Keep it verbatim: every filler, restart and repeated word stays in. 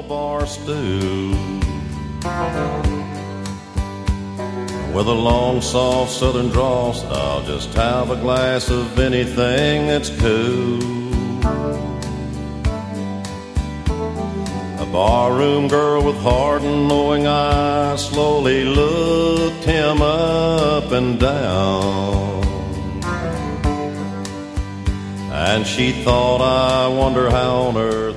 bar stool with a long, soft southern draw. Said, I'll just have a glass of anything that's cool. A barroom girl with hard and knowing eyes slowly looked him up and down, and she thought, I wonder how on earth